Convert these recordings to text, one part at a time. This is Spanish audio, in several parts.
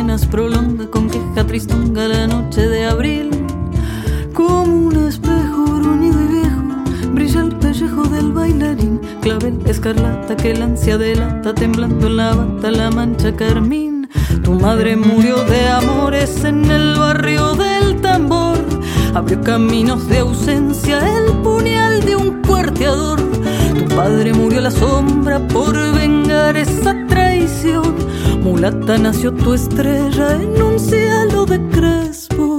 apenas prolonga con queja tristonga la noche de abril. Como un espejo bruñido y viejo brilla el pellejo del bailarín, clavel escarlata que el ansia delata, temblando en la bata la mancha carmín. Tu madre murió de amores en el barrio del Tambor, abrió caminos de ausencia el puñal de un cuarteador. Tu padre murió a la sombra por vengar esa traición, mulata nació tu estrella en un cielo de crespo.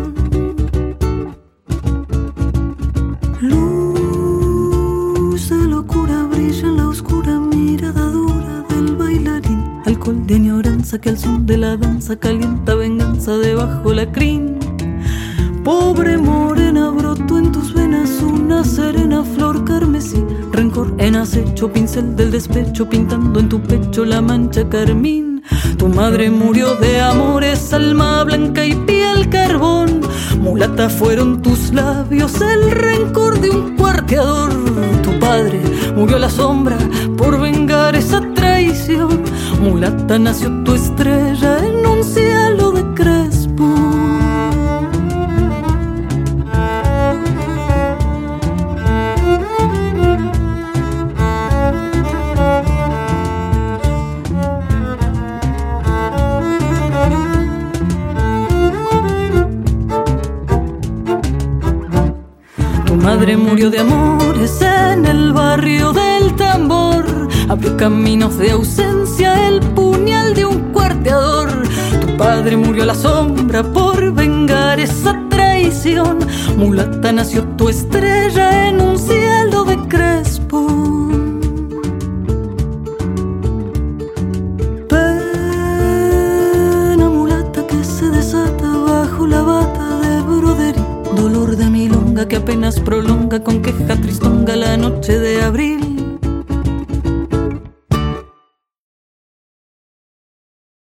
Luz de locura brilla en la oscura mirada dura del bailarín, alcohol de añoranza que al son de la danza calienta venganza debajo la crin. Pobre morena, brotó en tus venas una serena flor carmesí, rencor en acecho, pincel del despecho pintando en tu pecho la mancha carmín. Tu madre murió de amores, alma blanca y piel carbón, mulata fueron tus labios, el rencor de un cuarteador. Tu padre murió a la sombra por vengar esa traición, mulata nació tu estrella en un cielo de crespo. Tu madre murió de amores en el barrio del Tambor, abrió caminos de ausencia el puñal de un cuarteador. Tu padre murió a la sombra por vengar esa traición, mulata nació tu estrella en un cielo de crespo. Pena mulata que se desata bajo la bata de broderí, dolor de milonga que apenas prolonga con queja tristonga la noche de abril.